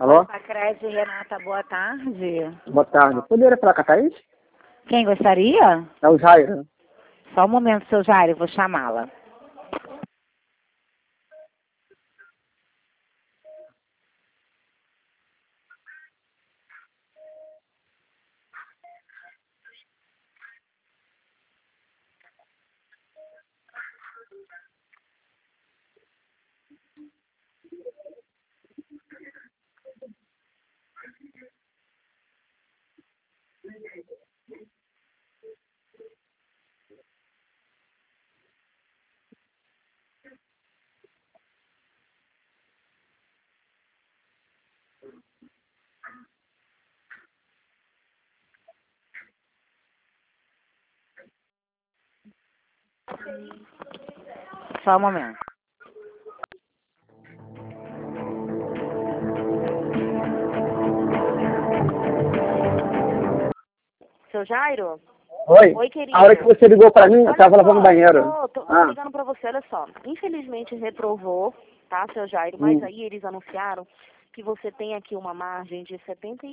Alô? Sacrede, Renata, boa tarde. Boa tarde. Poderia falar com a Thaís? Quem gostaria? É o Jairo. Só um momento, seu Jairo, vou chamá-la. Só um momento. Seu Jairo? Oi? Oi, querido. A hora que você ligou pra mim, eu Olha tava só, lavando o banheiro. Tô Ah, ligando pra você, olha só. Infelizmente reprovou, tá, seu Jairo? Mas Hum. aí eles anunciaram que você tem aqui uma margem de R$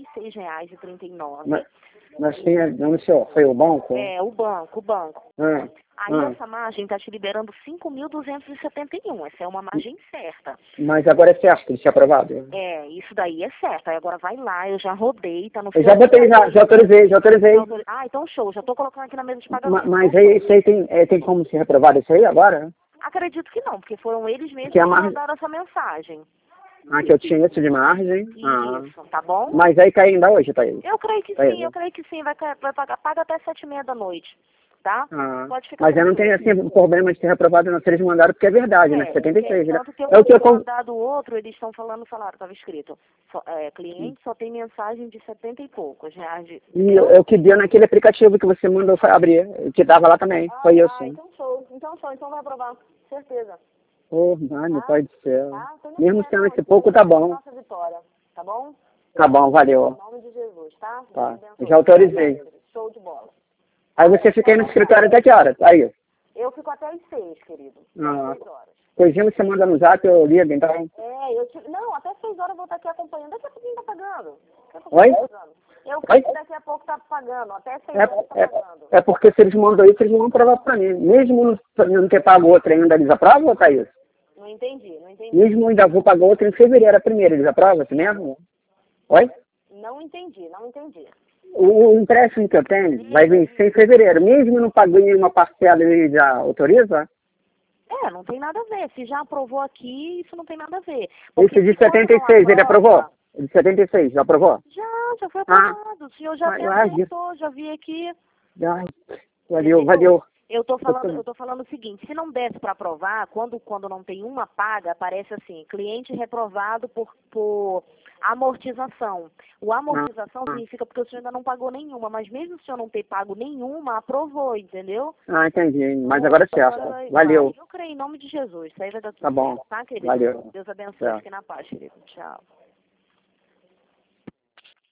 76,39. mas quem anunciou? Foi o banco? É, o banco. Ah, Aí ah. essa margem está te liberando 5.271. Essa é uma margem certa. Mas agora é certo de ser aprovado? É, isso daí é certo. Aí agora vai lá, eu já rodei, tá no Eu já botei, já autorizei. Ah, então show, já tô colocando aqui na mesa de pagamento. Mas aí, isso aí tem como ser reprovado isso aí agora? Acredito que não, porque foram eles mesmos Que que a margem... mandaram essa mensagem. Ah, que eu tinha isso de margem? Ah. Isso, tá bom? Mas aí cai ainda hoje, Thaís? Eu creio que Tá aí, sim, eu creio que sim. Vai pagar, paga até 7h30 da noite, tá? Ah, Pode ficar mas eu não tranquilo. tenho assim problema de ter reprovado não, se eles mandaram porque é verdade, né? 76, né? Tanto que eu É o que eu mandado o outro, eles estão falando, falaram, estava escrito, cliente só tem mensagem de 70 e poucos reais. E eu que deu naquele aplicativo que você mandou abrir, que dava lá também, foi isso. Então show, então vai aprovar, certeza. Oh, mano, pai do céu. Tá? Então, Mesmo sendo esse pouco, tá bom. nossa vitória, tá bom? Tá bom, valeu. Em nome de Jesus, tá? Tá, Deus abençoe. já autorizei. Show de bola. Aí você fica aí no escritório até que hora? Aí. Eu fico até às 6, querido. Ah, Às 6 horas. coisinha você manda no zap, eu ligo, então. Não, até 6 horas eu vou estar aqui acompanhando. Daqui a pouquinho tá pagando. Oi? Eu Oi? creio que daqui a pouco tá pagando. Até 6 horas tá pagando. É porque se eles mandam isso, eles vão aprovar pra mim. Mesmo não ter pago outra ainda, eles aprovam, Thaís? Não entendi. Mesmo ainda vou pagar outra em fevereiro, a primeira, eles aprovam assim mesmo? Oi? Não entendi. O empréstimo que eu tenho vai vencer em fevereiro. Mesmo não pagando nenhuma parcela, ele já autoriza? Não tem nada a ver. Se já aprovou aqui, isso não tem nada a ver. Esse de 76, ele aprovou? O de 76, já aprovou? Já foi aprovado. O senhor já acertou, já vi aqui. Ai, valeu. Eu tô falando o seguinte, se não desse para aprovar, quando não tem uma paga, aparece assim, cliente reprovado por amortização. O amortização significa porque o senhor ainda não pagou nenhuma, mas mesmo se o senhor não ter pago nenhuma, aprovou, entendeu? Ah, entendi. Mas agora é certo. Valeu. Eu creio em nome de Jesus. Isso aí vai dar tudo Tá bom. certo, tá, querido? Valeu. Deus abençoe. Fique na paz, querido. Tchau.